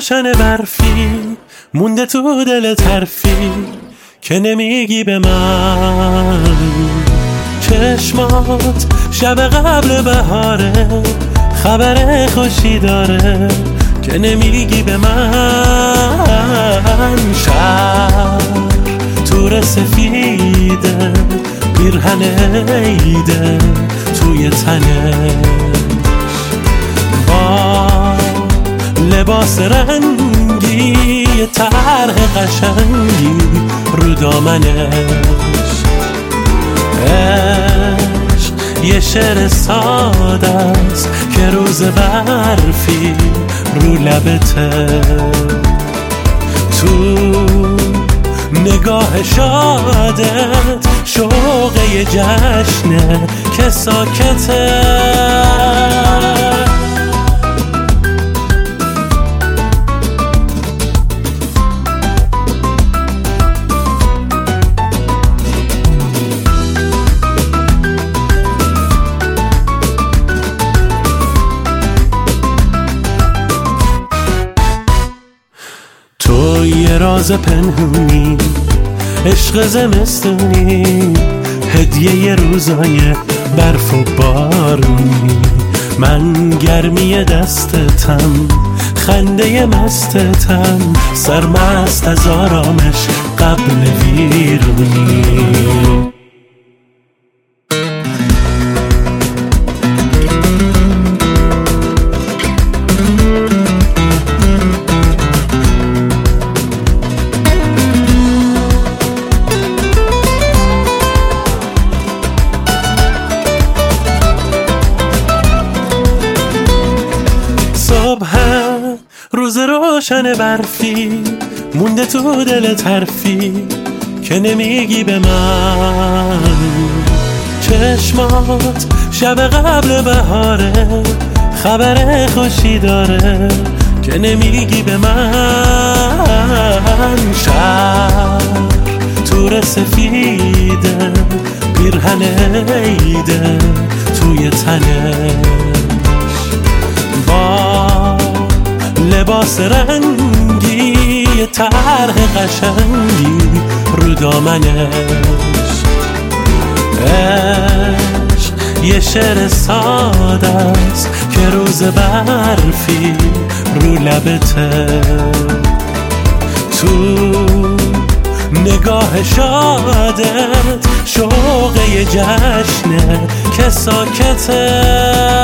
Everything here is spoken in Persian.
روشن برفی مونده تو دل طرفی که نمیگی به من. چشمات شب قبل بهاره، خبر خوشی داره که نمیگی به من. شهر تور سفیده، پیرهن عیده توی تنش، با لباس رنگی طرح قشنگی رو دامنش. عشق یه شعر ساده است که روز برفی رو لبته، تو نگاه شادت شوق یه جشنه که ساکته. تو یه راز پنهونی، عشق زمستونی، هدیه ی روزای برف و بارونی. من گرمی دستتم، خنده مستتم، سرمست از آرامش قبل ویرونی. روز روشن برفی مونده تو دل طرفی که نمیگی به من. چشمات شب قبل بهاره، خبر خوشی داره که نمیگی به من. شهر تور سفیده، پیرهن عیده توی تنش، با لباس رنگی طرح قشنگی رو دامنش. عشق یه شعر ساده است که روز برفی رو لبته، تو نگاه شادت شوق یه جشنه که ساکته.